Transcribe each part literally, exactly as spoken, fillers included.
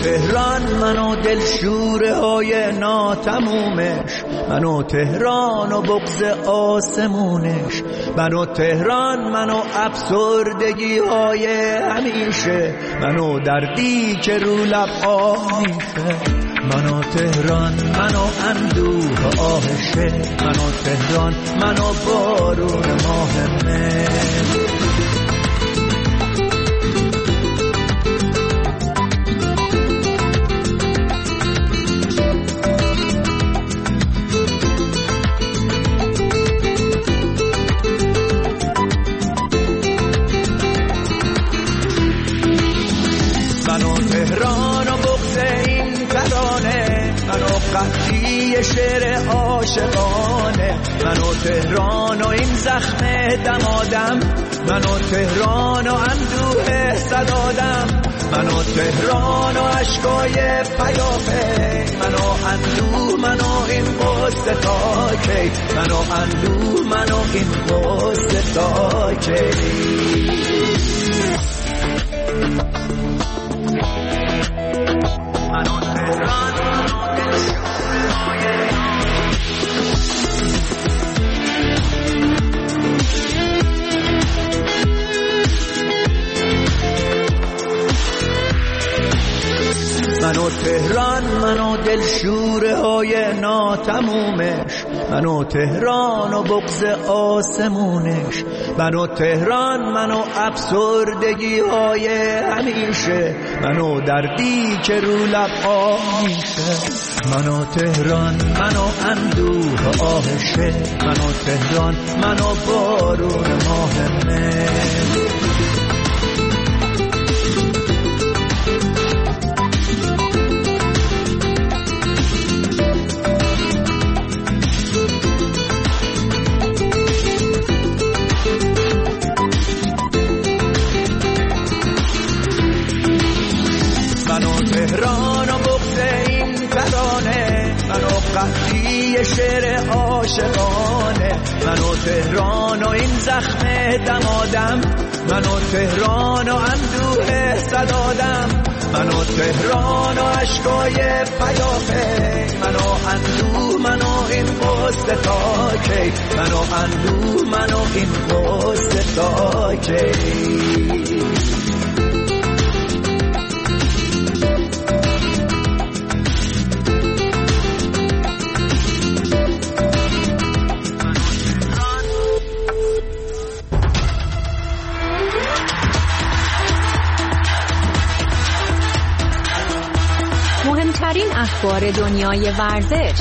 تهران منو دلشوره های ناتمومش، منو تهران و بغض آسمونش، منو تهران منو افسردگی های همیشه، منو دردی که رو لب آه میشه، منو تهران منو اندوه آهشه، منو تهران منو بارون ماهمه. قحطی شعر عاشقانه، منو تهران و این زخم دمادم، منو تهران و اندوه صدادم، منو تهران و عشقای پیافه، منو اندوه منو این قصه تا کی، منو اندوه منو این قصه تا کی. منو تهران منو تهران منو دلشوره های ناتمومش، منو تهران و بغض آسمونش، منو تهران منو افسردگی های همیشه، منو دردی که رو لب آه میشه، منو تهران منو اندوه آهشه، منو تهران منو بارون ماهمه. قحطی شعر عاشقانه، منو تهران و این زخم دمادم، منو تهران و اندوه صدادم، منو تهران و عشقای پیافه، منو اندوه منو این قصه تا کی، منو اندوه منو این قصه تا کی. مهمترین اخبار دنیای ورزش،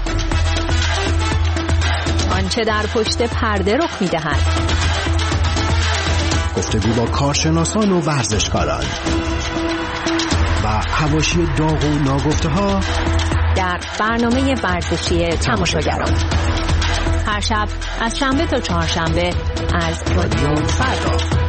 آنچه در پشت پرده رخ می‌دهد، گفتگو با کارشناسان و ورزشکاران و حواشی داغ و ناگفته‌ها در برنامه ورزشی تماشاگران، هر شب از شنبه تا چهارشنبه از رادیو فردا.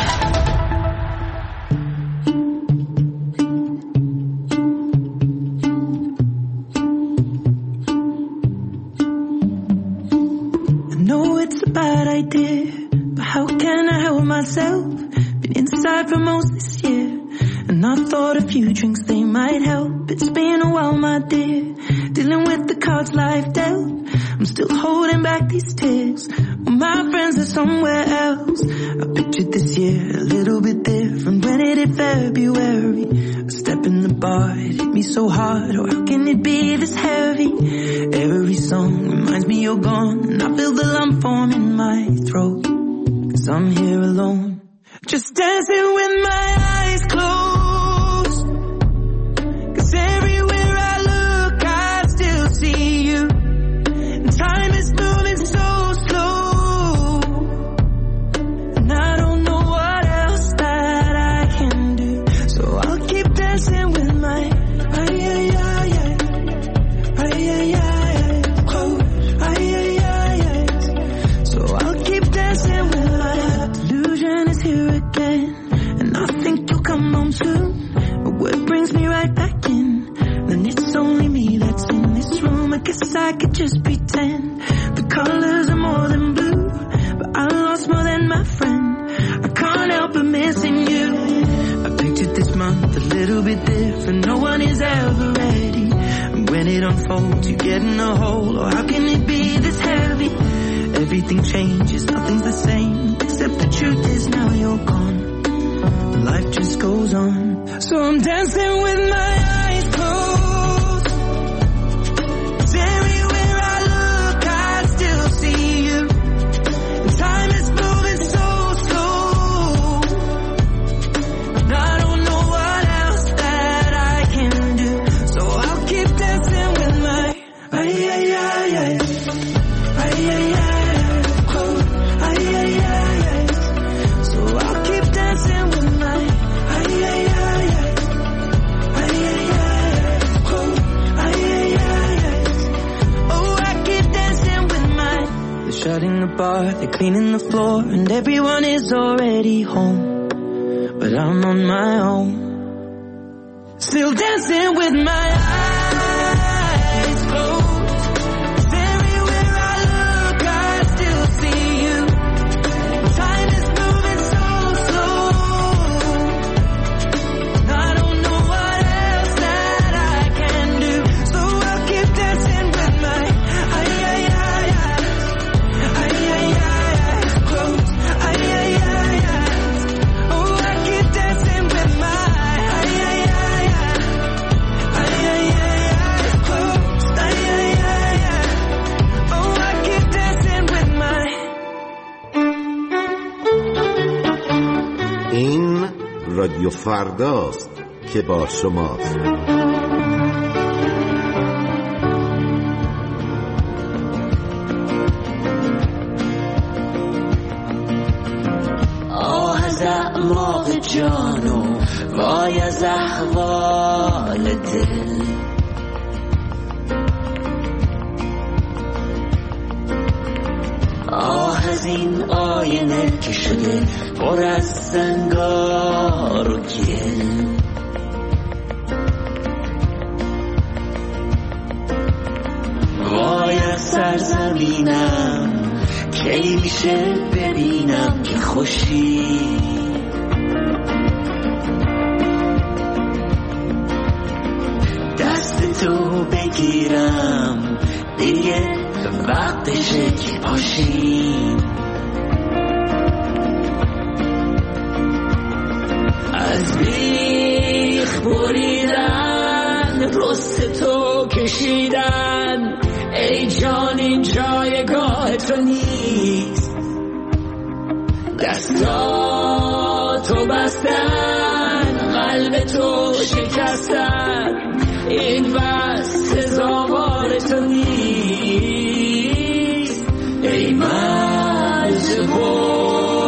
Been inside for most this year, and I thought a few drinks they might help. It's been a while, my dear, dealing with the cards life dealt. I'm still holding back these tears, well, my friends are somewhere else. I pictured this year a little bit different when it hit February. A step in the bar, it hit me so hard, oh how can it be this heavy? Every song reminds me you're gone, and I feel the lump form in my throat, 'cause I'm here alone, just dancing with my eyes closed. 'Cause everywhere I look I still see you, and time is moving so slow, and I don't know what else that I can do, so I'll keep dancing with my ay ay ay ay ay ay close ay ay ay ay, so I'll keep dancing with my delusion is here again, and I think you'll come home soon, but what brings me right back in, then it's only me that's in this room. I guess I could just pretend the colors are more than blue, but I lost more than my friend. I can't help but missing you. I pictured this month a little bit different truth and no one is ever ready. And when it unfolds, you get in a hole. Or how can it be this heavy? Everything changes, nothing's the same, except the truth is now you're gone. Life just goes on. So I'm dancing with my eyes closed. 'Cause everywhere I look, I still see you. And time is moving so slow. And I don't know what else that I can do. So I'll keep dancing with my ay ay ay ay ay ay ay close. Ay ay ay ay. So I'll keep dancing with my ay ay ay ay ay ay ay close. Ay ay ay ay. Oh, I keep dancing with my. They're shutting the bar, they're cleaning the floor, and everyone is already home. But I'm on my own, still dancing with my eyes closed. 'Cause everywhere I look, I still see you. Time is moving so slow. And I don't know what else that I can do. So I'll keep dancing with my ay ay ay ay ay ay ay close. Ay ay ay ay. Oh, I keep dancing with my ay ay ay ay ay ay ay close. Ay ay ay ay. Oh, I keep dancing with my. این رادیو فرداست که با شماست. آه از اعماق جان و وای از احوال دل. آه از این آینه که شده پر از زنگار و گل. وای از سرزمینم کی میشه ببینم که خوشی. دست تو بگیرم دیگه وقتشه که پاشیم. از بیخ بریدن رست تو کشیدن. ای جان این جایگاه تو نیست. دستاتو بستن قلب تو شکستن. این بس سزاوار تو نیست. ای مجبور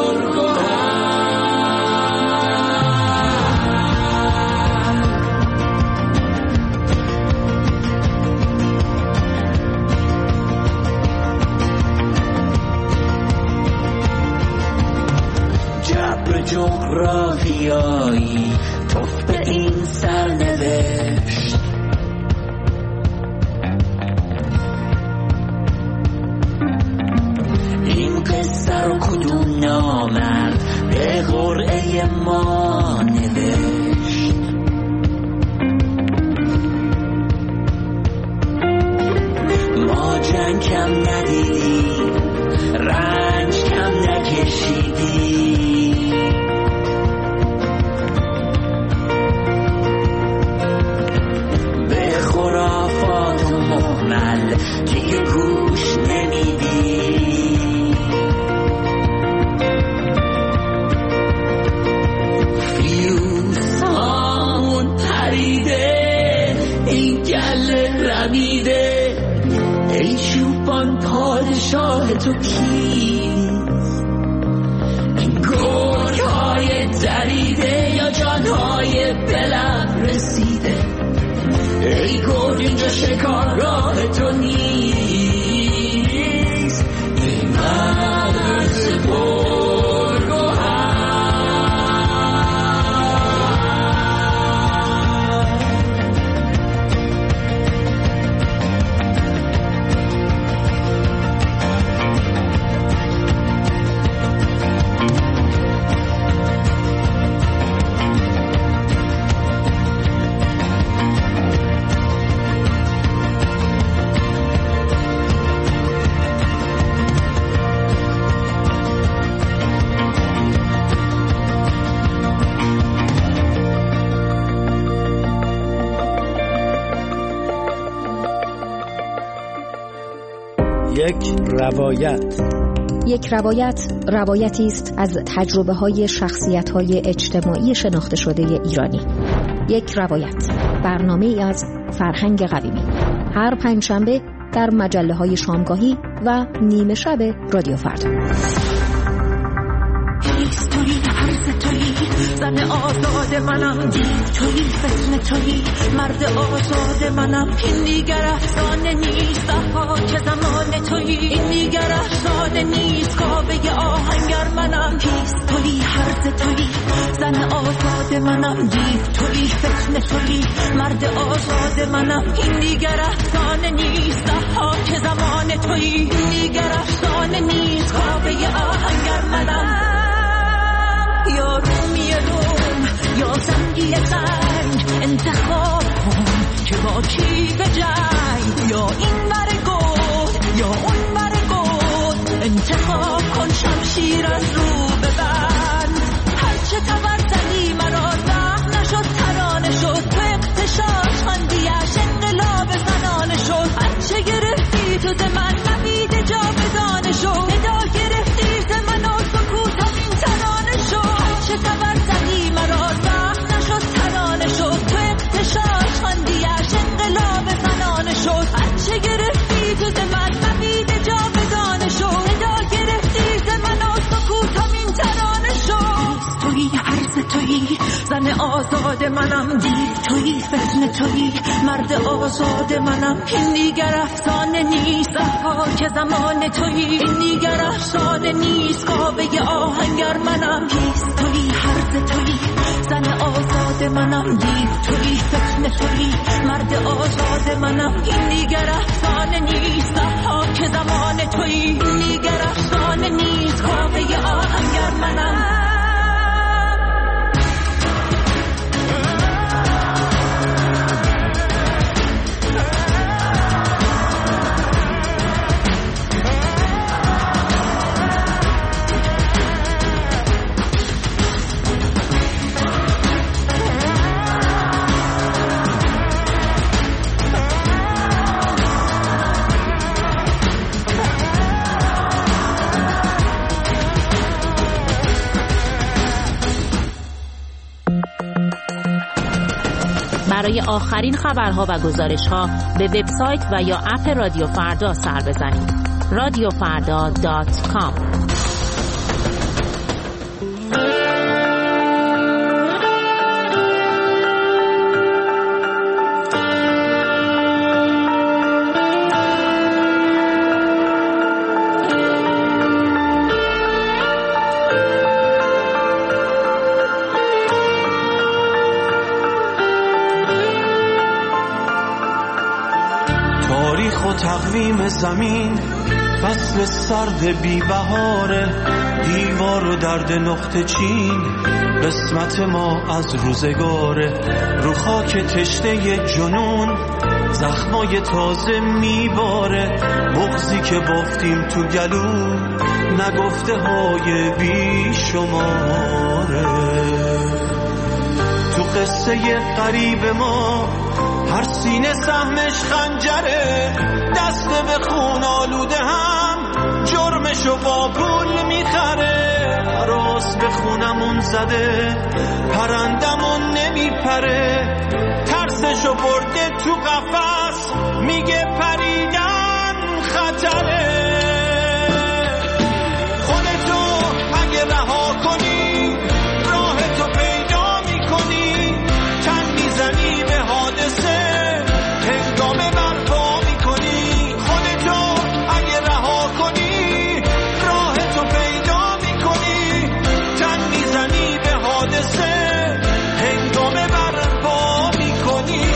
جغرافیایی توف به این سرنوشت. این قصه رو کدوم نامرد به قرعه ما نوشت. ما جنگ کم ندیدیم، رنج کم نکشیدیم. که گوش نمیدی. فیوز هامون پریده، این گل رمیده. ای چوبان پادشاه تو کیست؟ این گرگ های دریده یا جانهای بلند رسیده؟ ای گرگ اینجا شکارگاه تو نیست. ای مرز پرگوهر. یک روایت. یک روایت روایتی است از تجربه های شخصیت های اجتماعی شناخته شده ایرانی. یک روایت، برنامه ای از فرهنگ قویمی، هر پنجشنبه در مجله های شامگاهی و نیمه شب رادیو فردا. تویی هرز تویی زن آزاد منم، دیو تویی فتنه تویی مرد آزاد منم. این دیگر افسانه نیست ها که زمان تویی، این دیگر افسانه نیست کابه آهنگر منم. کیست تویی هرز تویی زن آزاد منم، دیو تویی فتنه تویی مرد آزاد منم. این دیگر افسانه نیست ها که زمان تویی، این دیگر افسانه نیست کابه آهنگر منم. یا رومی روم یا سنگی سنگ، انتخاب کن که با کی به جنگ. یا این بر گود یا اون بر گود، انتخاب کن شمشیر از رو ببند. هرچه تبر زدی مرا زخم نشد ترانه شد، تو اقتشاش خندیش انقلاب زنانه شد. هرچه گرفتی تو ز من نبیده جا بدانه شد، ندا گرفتی ز من و سکوتم این ترانه شد. هرچه تبر زدی مرا زخم نشد ترانه شد، تو اقتشاش خندیش انقلاب زنانه شد. هرچه گرفتی تو ز من نبیده جا بدانه شد، ندا گرفتی ز من و سکوتم این ترانه شد. تویی هرز تویی زن آزاد منم، دیو تویی فتنه تویی مرد آزاد منم. این دیگر افسانه نیست ها که زمان تویی، این دیگر افسانه نیست کابه آهنگر منم. کیست تویی هرز تویی زن آزاد منم، دیو تویی فتنه تویی مرد آزاد منم. این دیگر افسانه نیست ها که زمان تویی، این دیگر افسانه نیست کابه آهنگر منم. برای آخرین خبرها و گزارش‌ها به وبسایت و یا اپ رادیو فردا سر بزنید. رادیو فردا دات کام. تقویم زمین فصل سرد بی بهاره، دیوار و درد نقطه چین قسمت ما از روزگاره. رو خاک تشنه جنون زخمای تازه میباره، بغضی که بافتیم تو گلو نگفته های بی شماره. تو قصه قریب ما هر سینه سهمش خنجره، دست به خون آلوده هم جرمشو با پول میخره. راست به خونمون زده پرندمون نمیپره، ترسشو برده تو قفس میگه پریدن خطره. خودتو اگه رها کنی راهتو پیدا میکنی، تن میزنی به حادثه هنگامه برپا میکنی. خودتو اگه رها کنی راهتو پیدا میکنی، تن میزنی به حادثه هنگامه برپا میکنی.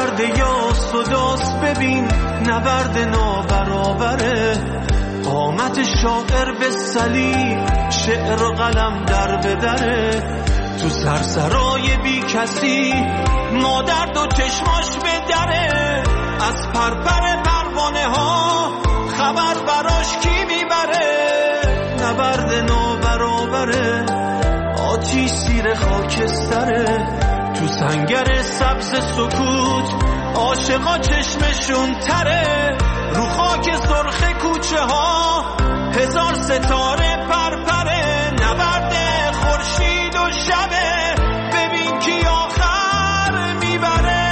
نبرد نابرابره، قامت حرمت شاعر به صلیب، شعر و قلم در به دره، تو سرسرای بی کسی مادر دو چشماش به دره، از پرپر پروانه ها خبر براش کی میبره، نبرد نابرابره آتیش زیر خاکستره، تو سنگر سبز سکوت عاشقا چشمشون تره، رو خاک سرخ کوچه ها هزار ستاره پرپره، نبرد خورشید و شبه ببین کی آخر میبره.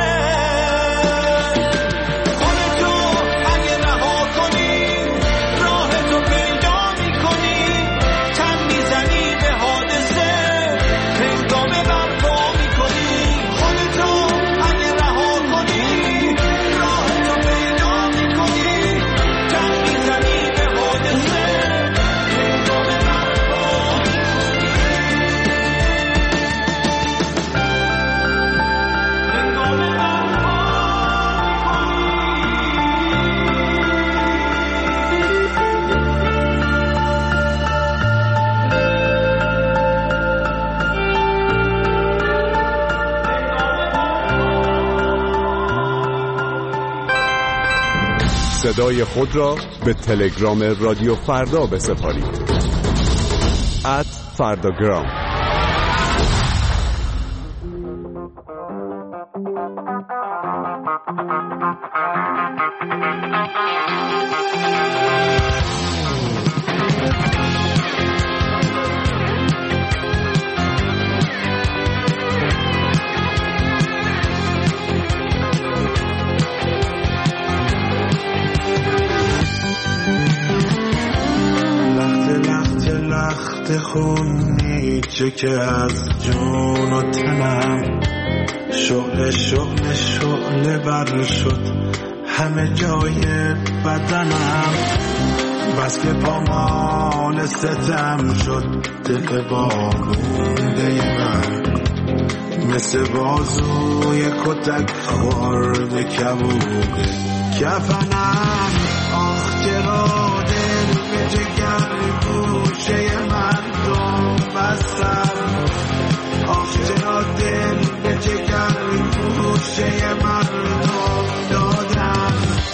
خودتو اگه رها کنی راهتو پیدا میکنی، تن میزنی به حادثه هنگامه برپا میکنی، خودتو اگه رها کنی راهتو پیدا میکنی، تن میزنی به حادثه هنگامه برپا میکنی، هنگامه برپا صدای خود را به تلگرام رادیو فردا بسپارید. ات فرداگرام. خونی چه که از جون و تنم شعله شعله شعله بر شد همه جای بدنم، بس که پامال ستم شد دل بارونده من، مثل بازوی کتک خورده کبوده کفنم. آخ چرا دل به جگر گوشه مردم بستم، آخ چرا دل به جگر گوشه مردم دادم،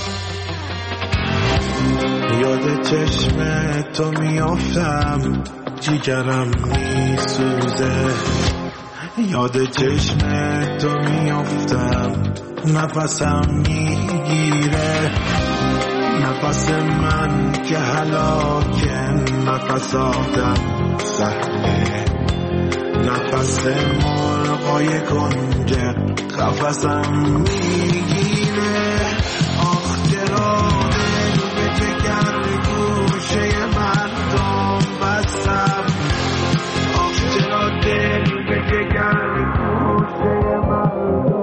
یاد چشم تو میافتم جیگرم میسوزه، یاد چشم تو میافتم نفسم میگیره، نفس من که هلاکه نفس آدم سهله، نفس مرغای کنجه قفسم میگیره. آخ چرا دل به جگر گوشه مردم بستم، آخ چرا دل به جگر گوشه مردم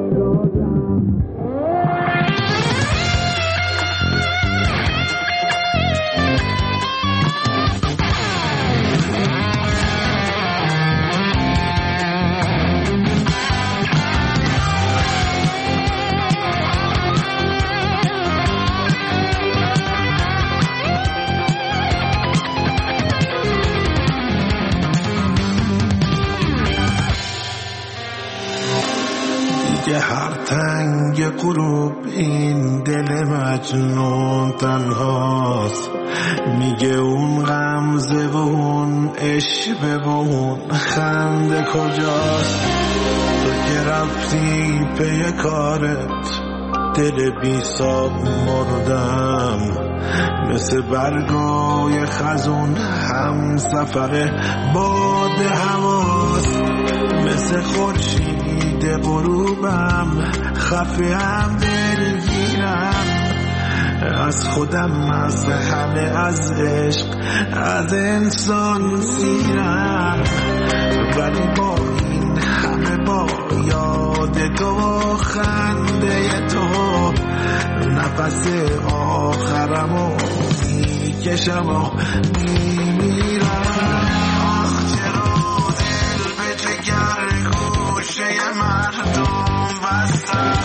دیگه هر تنگ غروب این دل مجنون تنهاست، میگه اون غمزه و اون عشق و اون خنده کجاست، تو که رفتی پی کارت دل بی ساب مردم، مثل برگای خزون هم سفر باد هواست، مثل خورشید غروبم خفه هم دلگیرم، از خودم از همه از عشق از انسان سیرم، ولی با این همه با یاد تو و خنده تو نفس آخرمو میکشم و میمیرم. آخ چرا دل به جگر گوشه مردم بستم،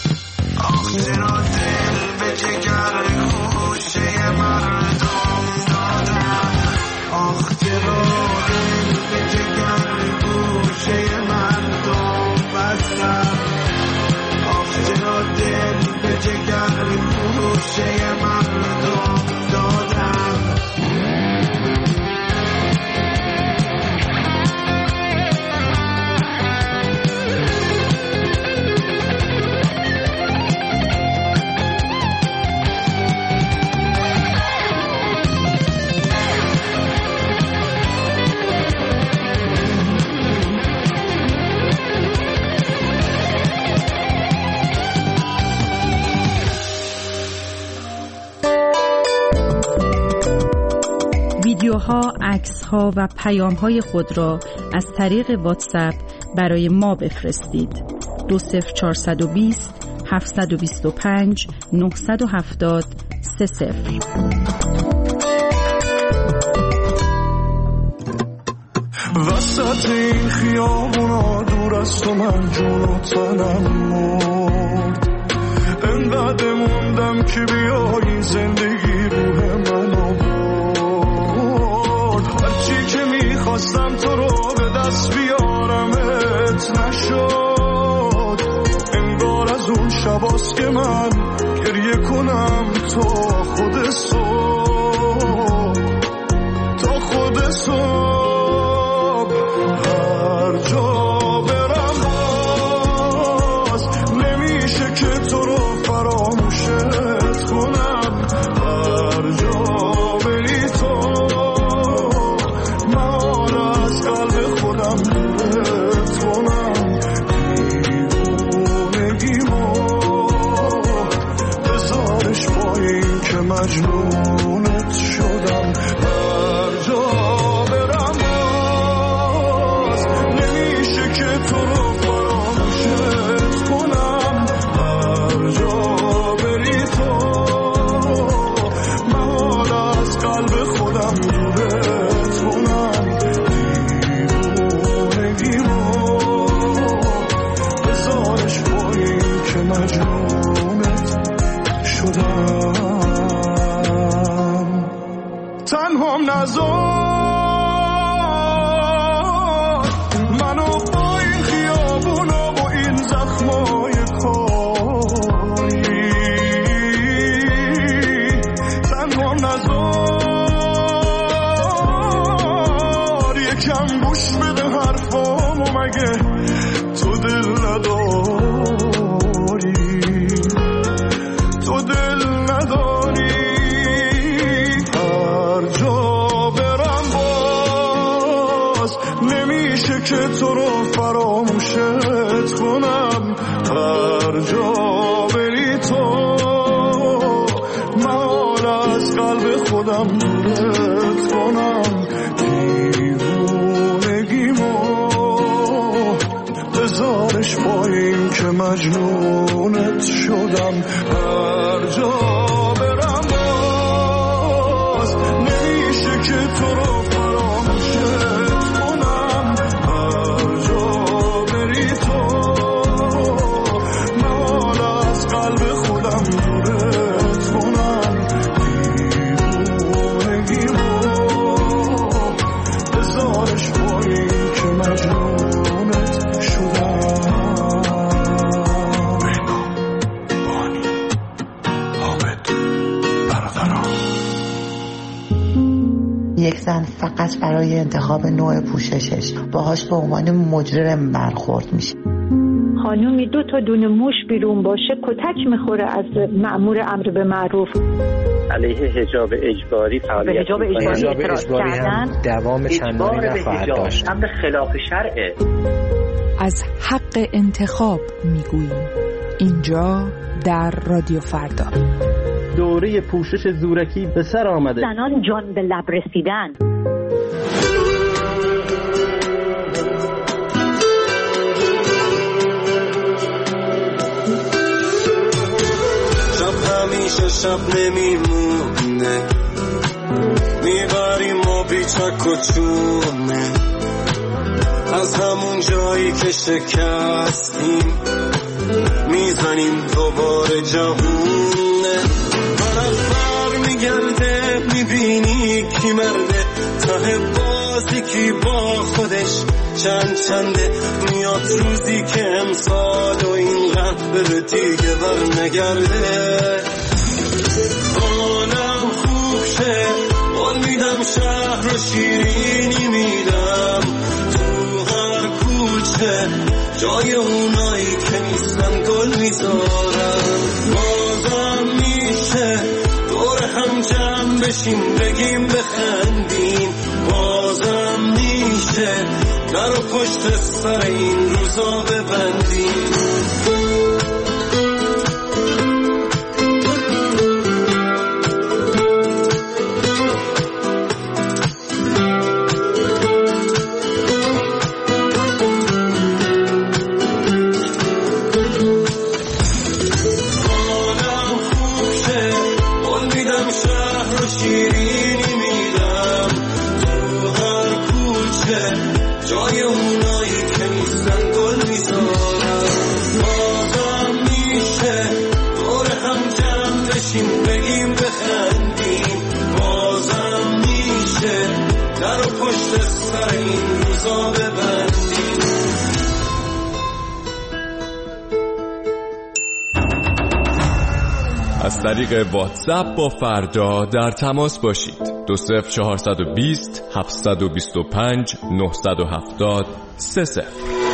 آخ چرا دل به جگر گوشه مردم ها، عکس ها و پیام های خود را از طریق واتساپ برای ما بفرستید. دو صفر چهارصد و بیست هفتصد و بیست و پنج نهصد و هفتاد سه صفر. وسط این خیابونا دور از تو من جون و تنم مرد، انقدر موندم که بیایی زندگی روح منو برد. هرچی که میخواستم تو رو به دست بیارمت نشد، انگار از اون شباست که من گریه کنم تا خود صبح، تا خود صبح. هر جا برم باز نمیشه که تو رو فراموشت کنم، هر جا بری تو من از قلب خودم دورت کنم. دیوونگیمو بذارش پایین که مجنونت شدم. هر جا برم باز نمیشه که تو رو فراموشت کنم، هر جا بری تو من از قلب خودم دورت کنم. دیوونگیمو بذارش پایین که مجنونت شدم. تنهام نذار منو با این خیابونا و این زخمای کاری، تنهام نذار یکم گوش بده حرفامو، مگه تو دل نداری، تو دل نداری. هر جا برم باز نمیشه که تو رو فراموشت کنم، هر جا بری تو من از قلب خودم دورت کنم. دیوونگیمو بذارش پایین که مجنونت شدم. هر جا برم باز نمیشه که تو رو فراموشت کنم، هر جا بری تو من از قلب خودم دورت کنم. دیوونگیمو بذارش پایین که مجنونت شدم. یک زن فقط برای انتخاب نوع پوششش باهاش به عنوان مجرم برخورد میشه. خانومی دو تا دونه موش بیرون باشه کتک میخوره از مأمور امر به معروف. علیه حجاب اجباری فعالیت حجاب اجباری اجباری هم دوام چندانی نخواهد داشت. امر خلاف شرعه. از حق انتخاب میگوییم اینجا در رادیو فردا. دوره پوشش زورکی به سر آمده. زنان جان به لب رسیدن. شب همیشه شب نمیمونه، میبریم ما بیچک و چونه، از همون جایی که شکستیم میزنیم دوباره جوونه. طرف بر میگرده میبینی کی مرده، ته بازی کی با خودش چند چنده. میاد روزی که امسال و اینقدر بره دیگه بر نگرده. حالم خوب شه قول میدم، شهر رو شیرینی میدم، تو هر کوچه جای اونایی که نیستن گل میذارم. بازم میشه دور هم جمع بشیم بگیم بخندیم، بازم میشه در و پشت سر این روزا ببندیم. جای اونایی که نیستن گل میذارم. بازم میشه دور هم جمع بشیم بگیم بخندیم، بازم میشه در و پشت سر این روزا ببندیم. از طریق واتساپ با فردا در تماس باشید. دو صفر چهارصد و بیست هفتصد و بیست و پنج نهصد و هفتاد سه صفر.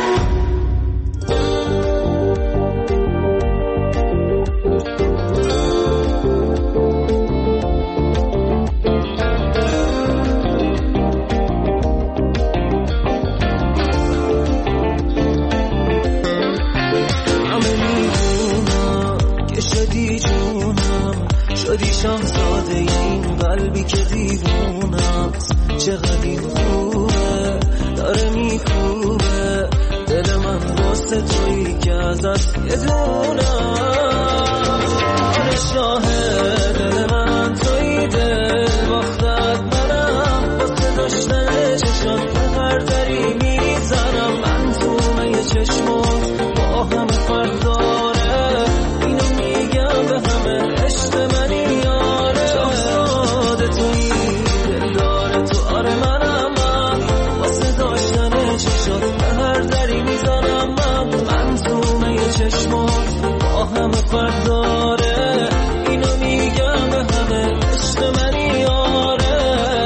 شاهزاده این قلبی که دیوونم چقدر این خوبه داره میخوبه دل من واسه تویی که ازت یه دونم. آره شاهد دل من تویی دل باختت منم واسه داشتن چشات به هر دری میزنم. من تو یه چشمات با همه فرق داره اینو میگم به همه عشق منی. چشمات با همه فرق داره اینو میگم به همه عشق منی. آره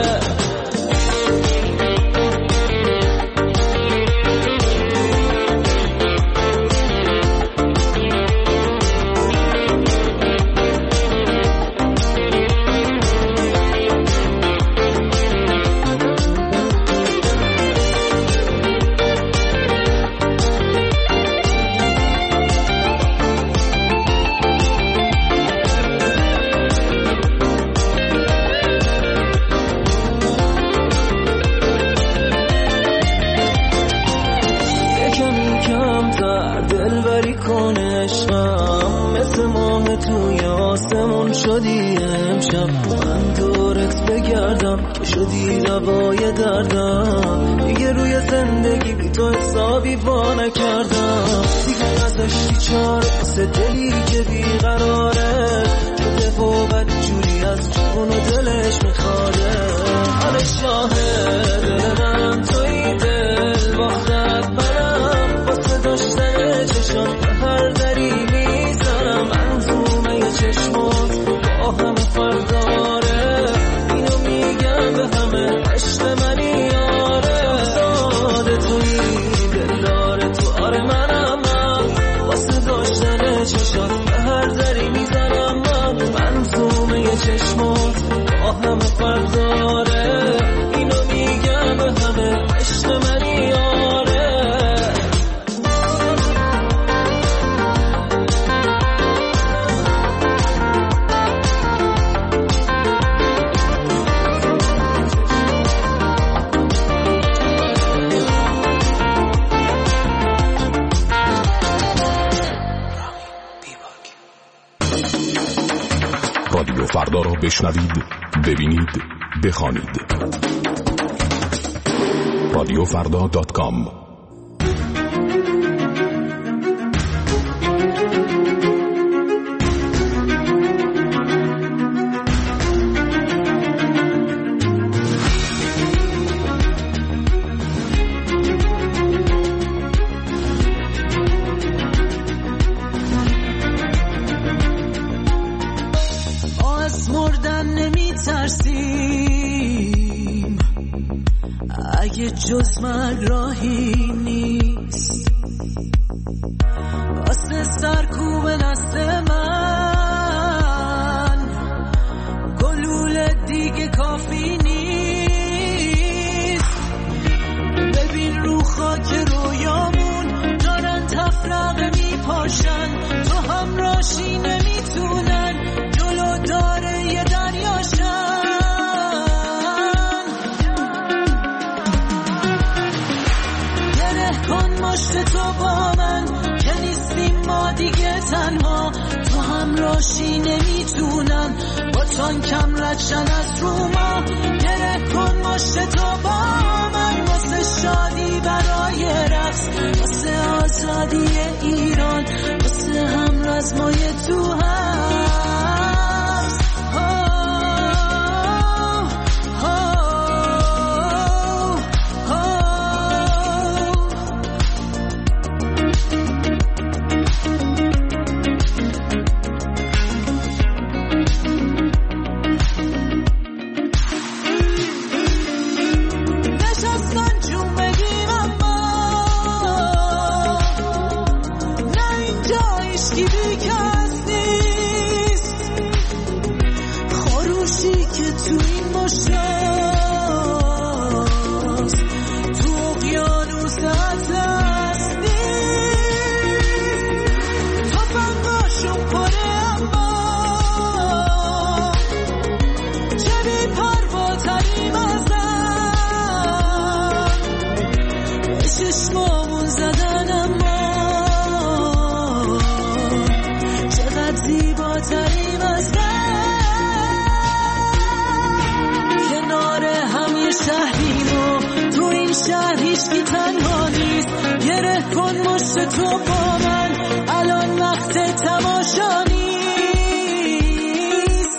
شدی امشب من دورت بگردم که شدی دوای دردم. دیگه روی زندگی بی تو حسابی با نکردم. دیگه نذاشتی چاره واسه دلی که بیقراره شده و بد جوری از جون و دلش میخواره. آره شاهد دل من توی دل باختت منم واسه داشتن چشم به هر دری میزنم. من زومه چشمات با همه فرق داره اینو میگم به همه عشق منی. آره ساده توی دل داره تو. آره منم من واسه داشتن چشات به هر دری میزنم. من من زومه چشمات با همه فرق داره اینو میگم به همه عشق منی. آره رادیو فردا را بشنوید، ببینید، بخوانید. رادیو فردا دات کام. جز من راهی نیست واسه سرکوب نسل من. گلوله دیگه کافی نیست. ببین رو خاک رویامون دارن تفرقه میپاشن. تو هم راشی نمیتونن جلو داره یه دریاشن. مشت تو با من که نیستیم ما دیگه تنها. تو هم راشی نمیتونن با تان کم ردشن از رو ما. گره کن مشت تو با من واسه شادی برای رقص، واسه آزادی ایران، واسه هم رزمای تو هست. تو با من الان وقت تماشا نیست.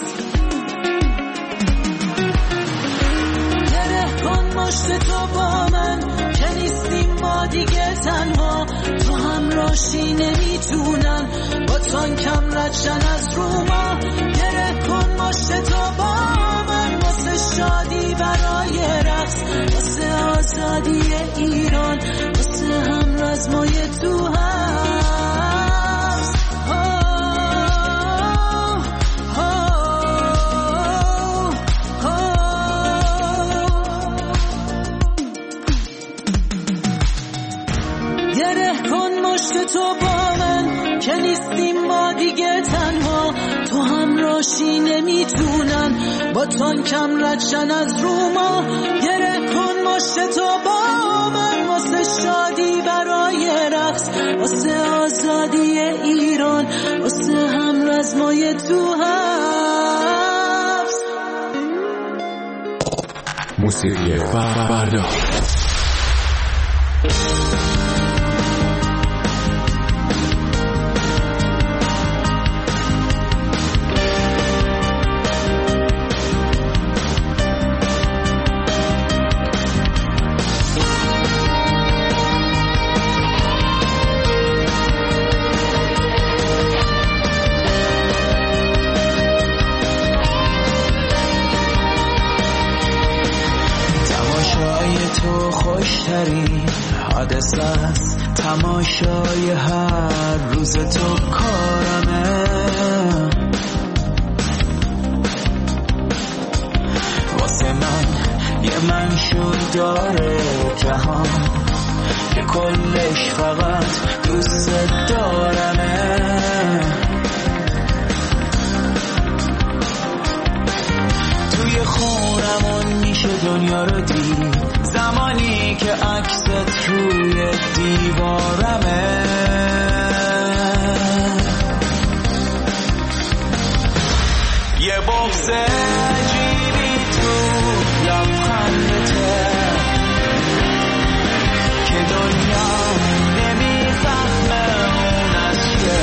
گره کن مشت تو با من که نیستیم ما دیگه تنها، تو همراشی نمیتونن با تان کم ردشن از رو ما. گره کن مشت تو با من واسه شادی برای رقص، واسه آزادی ایران، واسه هم رزمای تو هست. گره کن مشت تو با من که نیستیم ما دیگه تنها، تو همراشی نمیتونن با تان کم ردشن از رو ما. گره کن مشت تو با من واسه شادی برای رقص، واسه آزادی ایران، واسه هم رزمای تو هست. موسیقی فردا. حادثه است تماشای هر روز تو کارمه، واسه من یه منشور داره جهان که کلش فقط دوست دارمه. توی خونمون میشه دنیا رو دید زمانی که عکست روی دیوارمه. یه بغض عجیبی تو لبخندته که دنیا نمیفهمه اون از که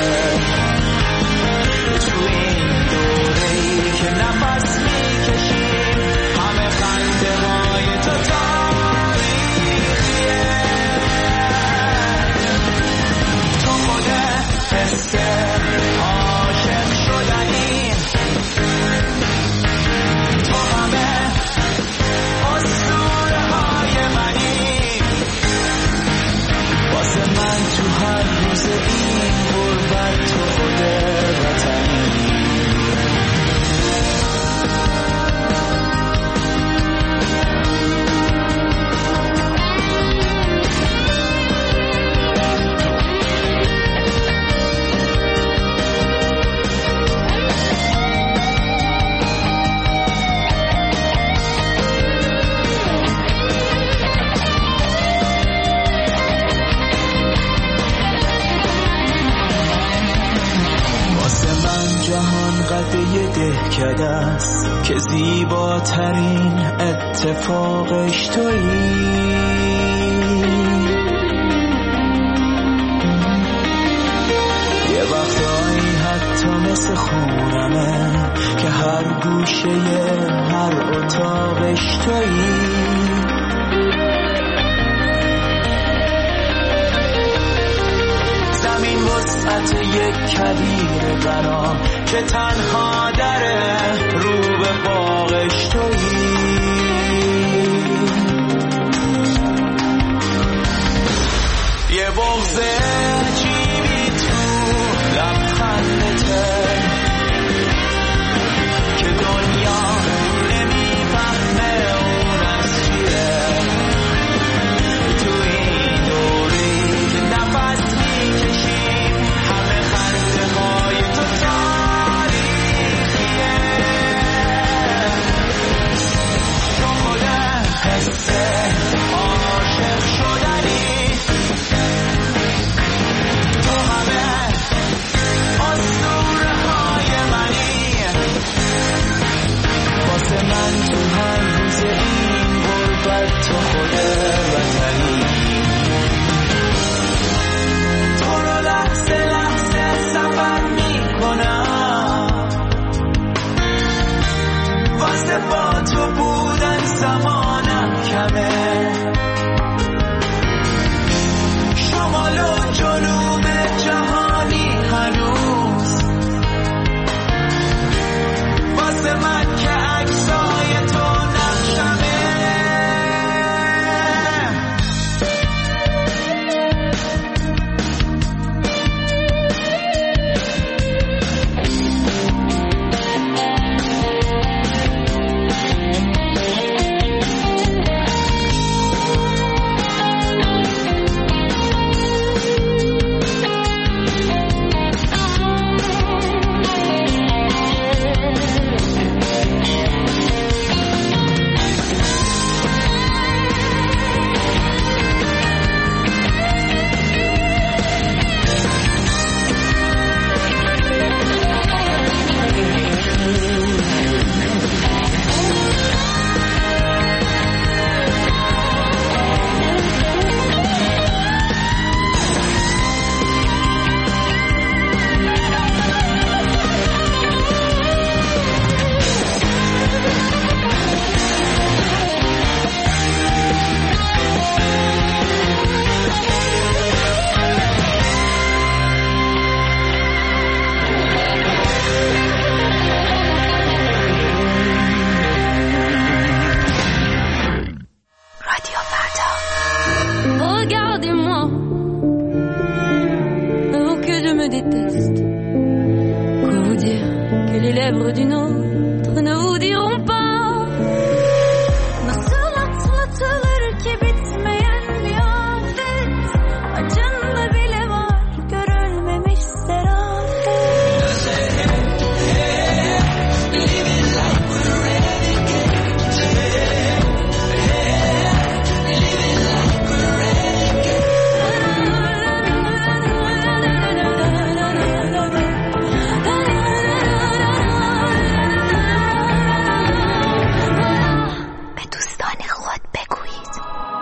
تو این دوره‌ای که نفس میکشیم همه خنده های تو تاریخیه. تو خوده حس عاشق شدنی دهکده است که زیباترین اتفاقش تویی. یه وقتایی حتی مثل خونمه که هر گوشه هر اتاقش تویی. زمین وسعت یک کویر غنا که تنها دره رو به باغش تویی. یه بغض عجیبی تو لبخندته که دنیا نمیفهمه اون از چیه. تو این دوری نفس میکشیم همه خنده های تو تاریخیه. تو خود حس عاشق شدنی، تو همه اسطوره های منی. واسه من تو هر روز این غربت تو خود وطنی. تو رو لحظه لحظه سفر میکنم، واسه با تو بودن زمانم کمه. شمال و جنوب جهانی هنوز واسه من که عکسای تو نقشمه. Regardez-moi, oh que je me déteste. Quoi vous dire que les lèvres d'une autre ne vous diront pas. Nasıl atlatılır ki bitmeyen bir afet, acında bile var görülmemiş serafet. Living like we're renegades, living like we're renegades. به دوستان خود بگویید.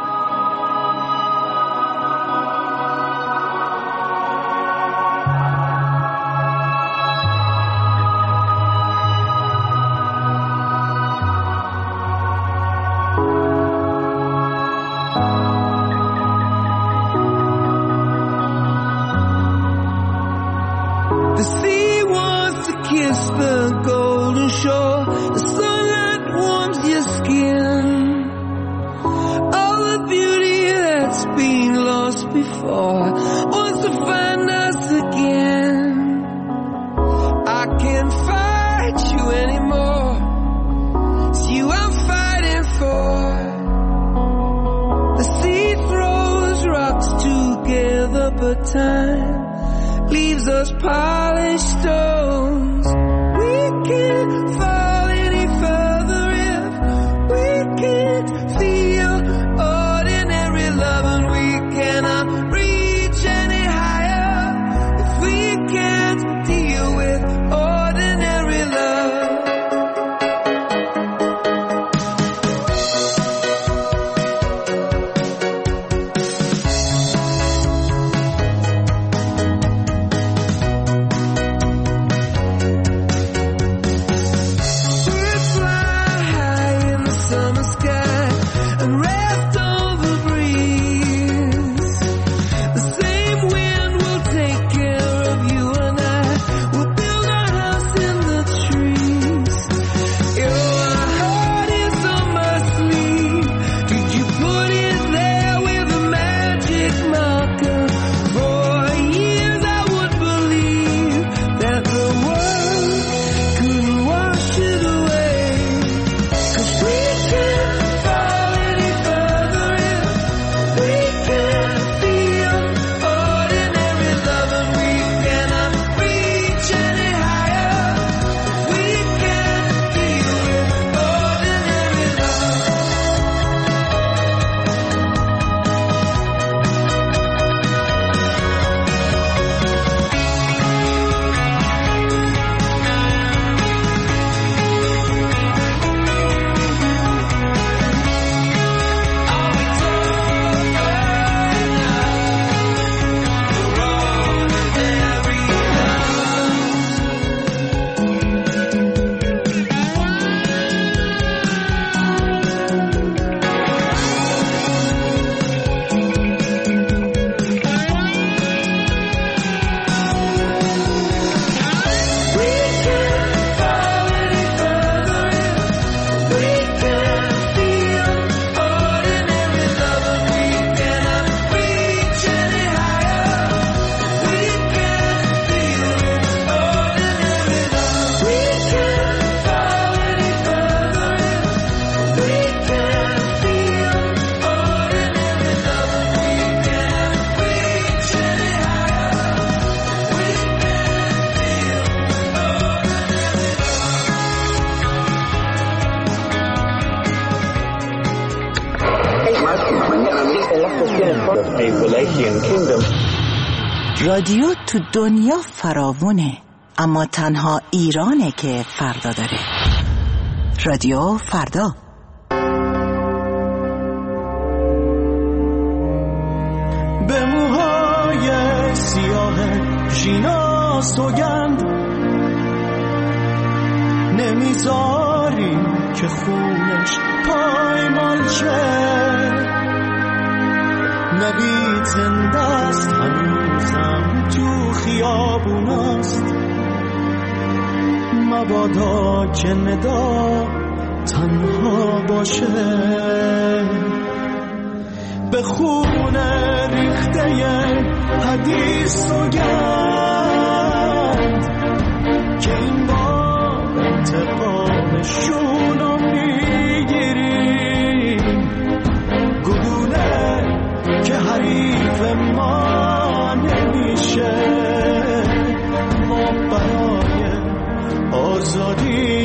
The sea wants to kiss the golden shore. The sunlight warms your skin. All the beauty that's been lost before wants to find us again. I can't fight you anymore. It's you I'm fighting for. The sea throws rocks together, but time leaves us polished stones. We can't fall any further if we can't feel ordinary love, and we cannot reach any higher if we can't deal with ordinary love. of a Wallachian kingdom. رادیو تو دنیا فراوونه، اما تنها ایرانه که فردا داره. رادیو فردا. به موهای سیاه ژینا سوگند نمیذاری که خونش پایمال شه، نوید زنده است هنوزم تو خیابوناست، مبادا که ندا تنها باشه. به خون ریخته حدیث سوگند که این بار انتقامشونو میگیریم، گلوله که حریف ما نمیشه، ما برای آزادی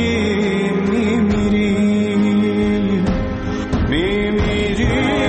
میمیریم میمیریم.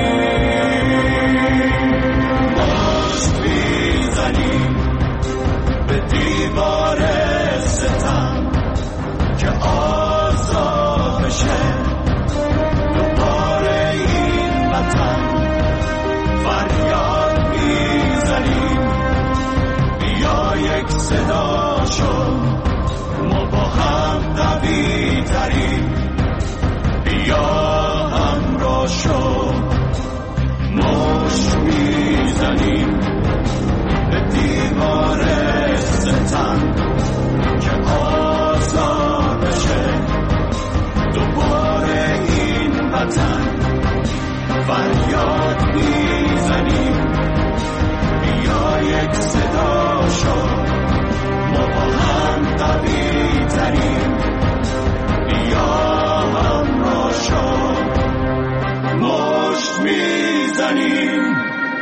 مشت میزنیم به دیوار ستم که آزاد بشه دوباره این وطن. فریاد میزنیم بیا یک صدا شد، ما با هم قوی تریم، بیا همراه شو. مشت میزنیم به دیوار ستم که آزاد بشه دوباره این وطن. فریاد میزنیم بیا یک صدا شو، ما با هم قوی تریم، بیا همراه شو. مشت میزنیم.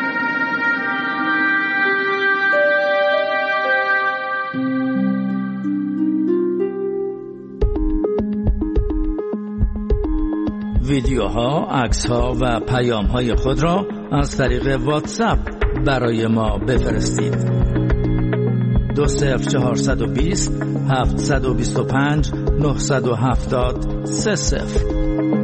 ویدیوها، عکس‌ها و پیام‌های خود را از طریق واتساپ برای ما بفرستید. دو صفر چهارصد و بیست هفتصد و بیست و پنج نهصد و هفتاد سه صفر.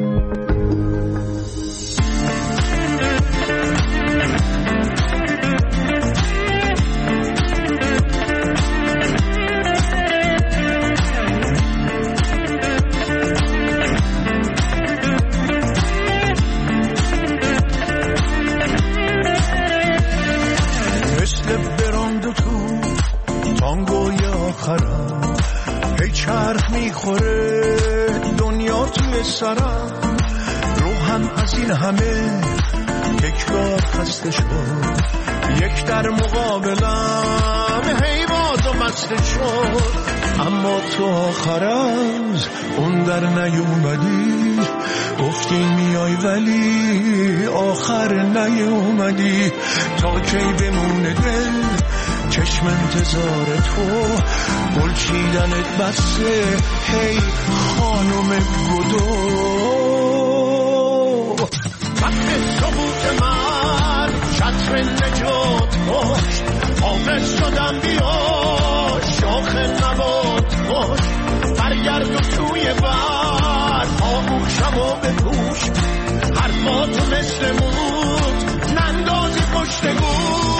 روحم از این همه تکرار خسته شد، یک در مقابلم هی باز و مسته شد. اما تو آخر از اون در نیومدی، گفتی میای ولی آخر نیومدی. تا کی بمونه دل چشم انتظار تو، گل چیدنت بسه هی خانم گدو. وقت ثبوت من چتر نجات باش، حافظ شدم بیا شاخ نبات باش. برگرد و توی بر آغوشم و بپوش، حرفاتو مثل موت نندازی پشت گوش.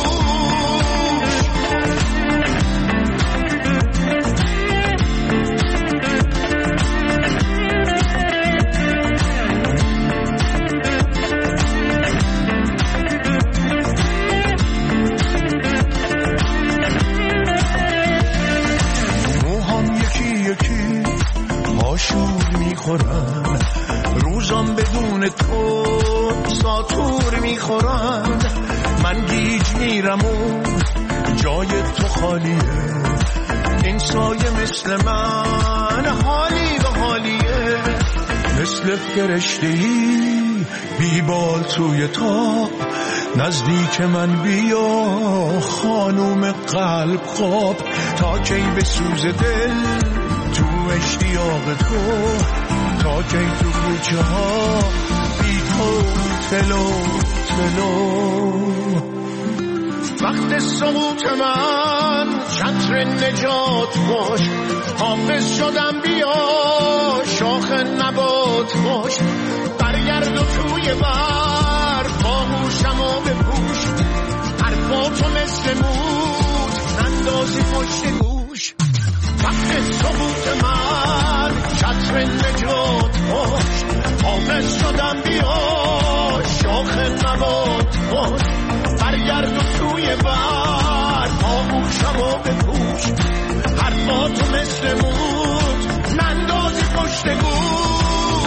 آشور میخورن روزم بدون تو ساتور میخورن. من گیج میرم و جای تو خالیه، این سایه مثل من حالی به حالیه. مثل فرشته‌ای بیبال توی تاب، نزدیک من بیا خانوم قلب خواب. تا کی بسوز دل تو اشتیاق تو، تا کی تو کوچه ها بی تو تلو دلم. وقت سقوط من چتر نجات باش، حافظ شدم بیا شاخ نبات باش، برگرد و توی بر پاهوشم و بپوش، حرفاتو مثل مود نندازی پشت گوش. وقت سقوط من چتر نجات باش، حافظ شدم بیا شاخ نبات باش، برگرد و توی بر پاهوشم و بپوش، حرفاتو مثل مود نندازی پشت گوش.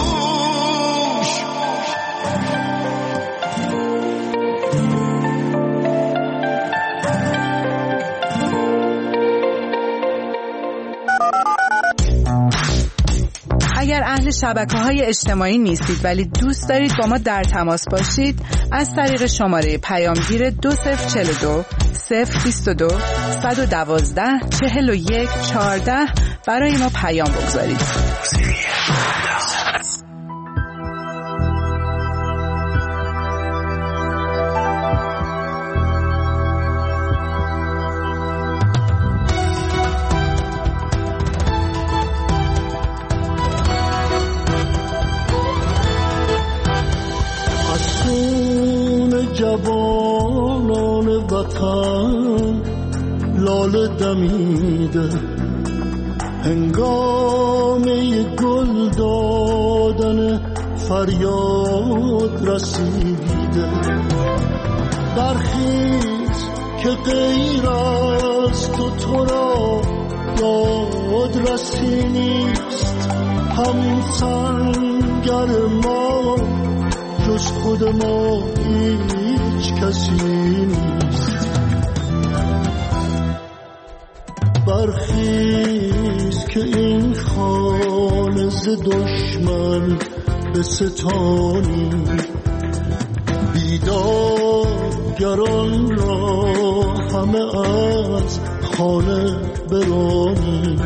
اگر اهل شبکه‌های اجتماعی نیستید ولی دوست دارید با ما در تماس باشید، از طریق شماره پیامگیر دو صفر چهل و دو صفر بیست و دو صد و دوازده چهل و یک چهارده برای ما پیام بگذارید. جوانان وطن لاله دمیده، هنگامه گل دادن فریاد رسیده. برخیز که غیر از تو تو را یاد رسی نیست، هم سنگر ما جز خود ما هیچ کسی نیست. برخیز که این خانه ز دشمن به ستانی، بیدارگران را همه از خانه برانی.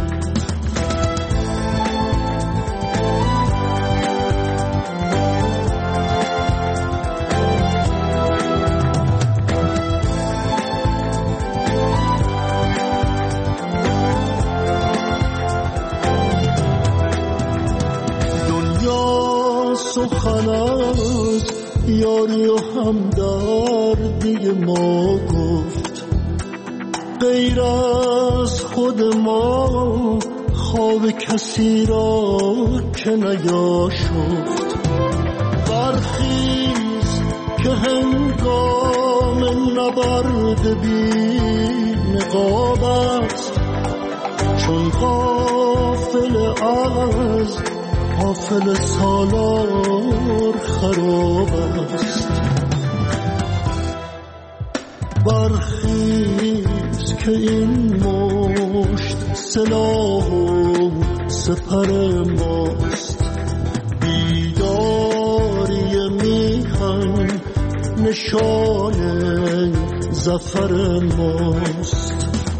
سخن از یاری و همدردی ما گفت، غیر از خود ما خواب کسی را که نیاشفت. برخیز که هنگام نبرد بی نقاب است، چون غافل از غافل سالار خراب است. برخیز که این مشت سلاح و سپر ماست، بیداری میهن نشان ظفر ماست.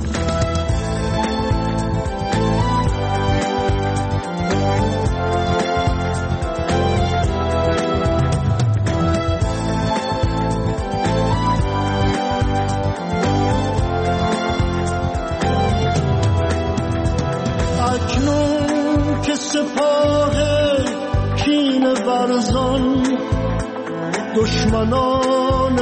دشمنان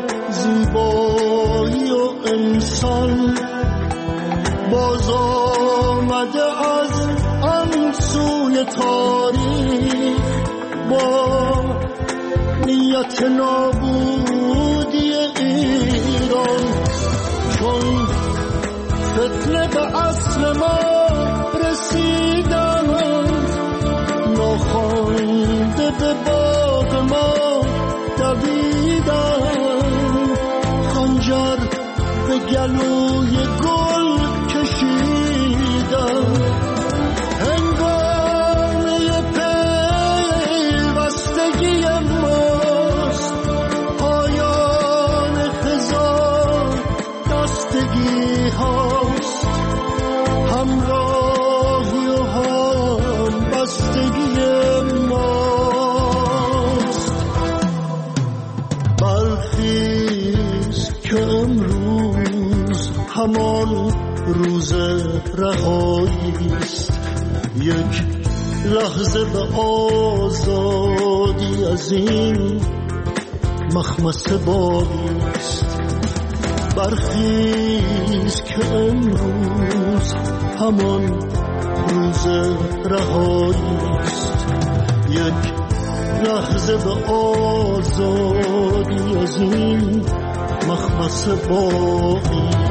زیبایی و انسان باز آمده از آن سوی تاریخ، با نیت نابودی ایران. چون فتنه به اصل ما رسیدن، ناخوانده به باغ ما دویدن، خنجر به گلوی گل کشیدن. هنگامه پیوستگی ماست، پایان هزار دستگی هاست، همراهی و هم بستگی ماست. برخیز که امروز همان روز رهایی است، یک لحظه به آزادی از این مخمصه باری است. برخیز که امروز همان روز رهایی است، یک لحظه به آزادی از این مخمصه باری.